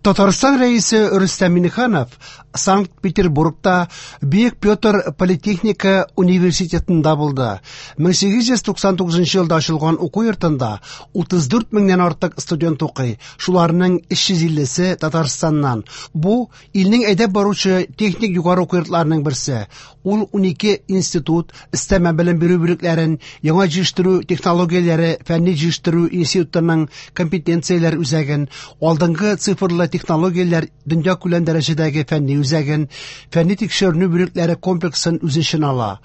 Татарстан рәисе Рөстәм Миңнеханов Санкт-Петербургта Бөек Петр политехника университетында булды. 1899 елда ачылган уку йортында 34 меңнән артык студент укый. Шуларның 350се Татарстаннан. Бу илнең әйдәп баручы техник югары уку йортларының берсе. Ул 12 институт, өстәмә белем бирү бүлекләрен, яңа җитештерү технологияләре, фәнни җитештерү институтларының компетенцияләр үзәген, алдынгы цифрлы технологияләр дөнья күләм дәрәҗәдәге фәнни үзәген, фәнни тикшеренү бүлекләре комплексын үз эченә ала.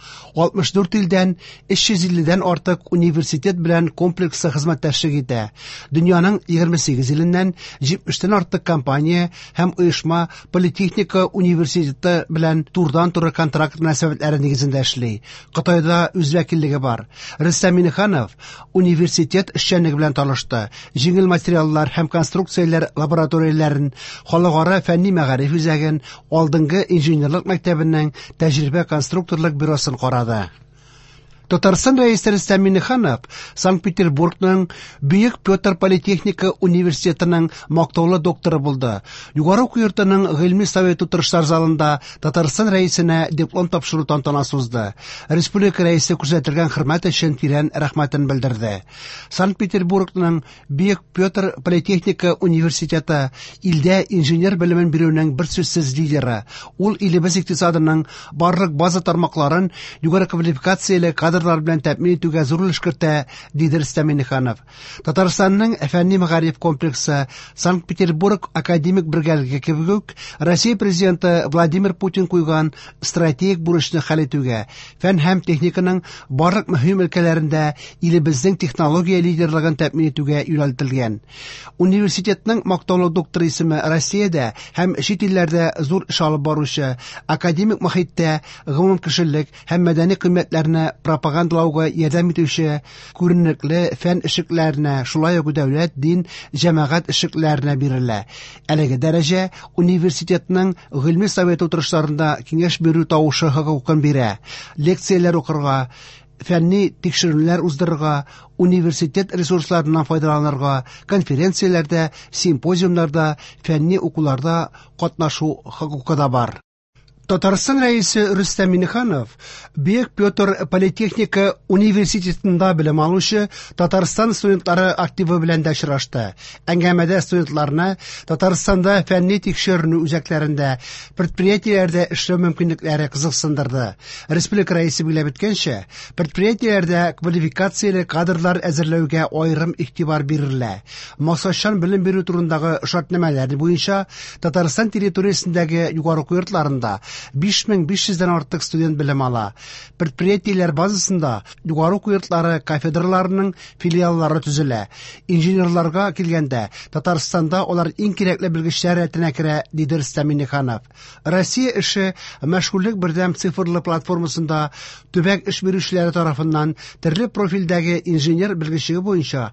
64 илдән 350дән артык университет белән комплексы хезмәттәшлек итә. Дөньяның 28 иленнән 70тән артык компания һәм оешма политехника университеты белән турдан-туры контракт мөнәсәбәтләре нигезендә эшли. Кытайда үз вәкиллеге бар. Рөстәм Миңнеханов университет эшчәнлеге белән танышты. Җиңел материаллар һәм конструкцияләр лабораторияләрен, халыкара фәнни мәгариф үзәген, алдынгы инженерлык мәктәбенең тәҗрибә конструкторлык бюросын карады. Татарстан рәисе Рөстәм Миңнеханов Санкт-Петербургның Бөек Петр политехника университетының мактаулы докторы булды. Югары уку йортының гыйльми совет утырышлар залында Татарстан рәисенә диплом тапшыру тантанасы узды. Республика рәисе күрсәтелгән хөрмәт өчен тирән рәхмәтен белдерде. Санкт-Петербургның Бөек Петр политехника университеты илдә инженер белемен бирүнең бер сүзсез лидеры. Ул илебез икътисадының барлык база тармакларын югары квалификацияле кадрлар белән тәэмин итүгә зур өлеш кертә, диде Рөстәм Миңнеханов. Татарстанның фәнни мәгариф комплексы Санкт-Петербург академик бергәлеге кебек Россия президенты Владимир Путин куйган стратегик бурычны хәл итүгә, фән һәм техниканың барлык мөһим өлкәләрендә илебезнең технология лидерлыгын тәэмин итүгә юнәлтелгән. Университетның мактаулы доктор исеме Россиядә һәм чит илләрдә зур эш алып баручы, академик мохиттә гомум кешелек һәм мәдәни кыйммәтләрне пропагандалауга ярдәм итүче күренекле фән эшлекләренә, шулай ук дәүләт, дин, җәмәгать эшлекләренә бирелә. Әлеге дәрәҗә университетның гыйльми совет утырышларында киңәш бирү тавышы хокукын бирә. Лекцияләр укырга, фәнни тикшерүләр уздырырга, университет ресурсларыннан файдаланырга, конференцияләрдә, симпозиумнарда, фәнни укуларда катнашу хокукы да бар. Татарстан рәисе Рөстәм Миңнеханов Бөек Петр политехника университетында белем алучы Татарстан студентлары активы белән дә очрашты. Әңгәмәдә студентларны Татарстанда фәнни тикшеренү үзәкләрендә, предприятиеләрдә эшләү мөмкинлекләре кызыксындырды. Республика рәисе билгеләп үткәнчә, предприятиеләрдә квалификацияле кадрлар әзерләүгә аерым игътибар бирелә. Максатчан белем бирү турындагы шартнамәләр буенча Татарстан территориясендәге югары уку йортларында 5500дән артык студент белем ала. Предприятиеләр базасында югары уку йортлары кафедраларының филиаллары төзелә. Инженерларга килгәндә, Татарстанда алар иң кирәкле белгечләр рәтенә керә, диде Рөстәм Миңнеханов. Россия эше мәшгульлек бердәм цифрлы платформасында төбәк эш бирүчеләре тарафыннан төрле профильдәге инженер белгечлеге буенча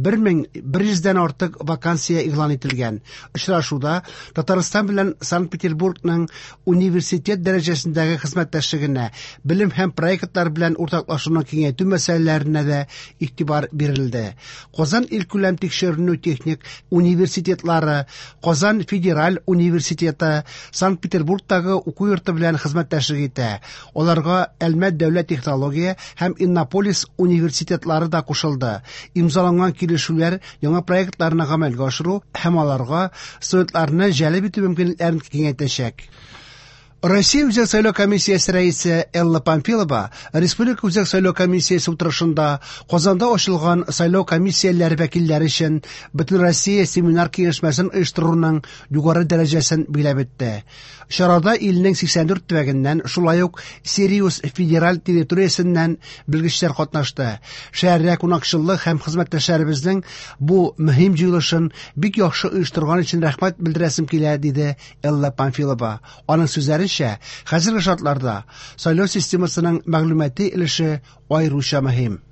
1100дән артык вакансия игълан ителгән. Очрашуда Татарстан белән Санкт-Петербургның университет дәрәҗәсендәге хезмәттәшлегенә, белем һәм проектлар белән уртаклашуны киңәйтү мәсьәләләренә дә игътибар бирелде. Казан илкүләм тикшеренү техник университетлары, Казан федераль университеты Санкт-Петербургтагы уку йорты белән хезмәттәшлек итә. Аларга Әлмәт дәүләт технология һәм Иннополис университетлары да кушылды. Имзаланган килешүләр яңа проектларны гамәлгә ашыру һәм аларга студентларны җәлеп итү мөмкинлекләрен киңәйтәчәк. Россия үзәк сайлау комиссиясе рәисе Элла Памфилова Республика үзәк сайлау комиссиясе утырышында Казанда ачылган сайлау комиссияләре вәкилләре өчен Бөтен Россия семинар киңәшмәсен оештыруның югары дәрәҗәсен билгеләп үтте. Чарада илнең 84 төбәгеннән, шулай ук Сириус федераль территориясеннән белгечләр катнашты. Шәһәрдә кунакчыллык һәм хезмәттәшләребезнең бу мөһим җыелышын бик яхшы оештырган өчен рәхмәт белдерәсем килә, диде Элла Памфилова. Аның сүзләренчә, хәзерге шартларда сайлау системасының мәгълүмати өлеше аеруча мөһим.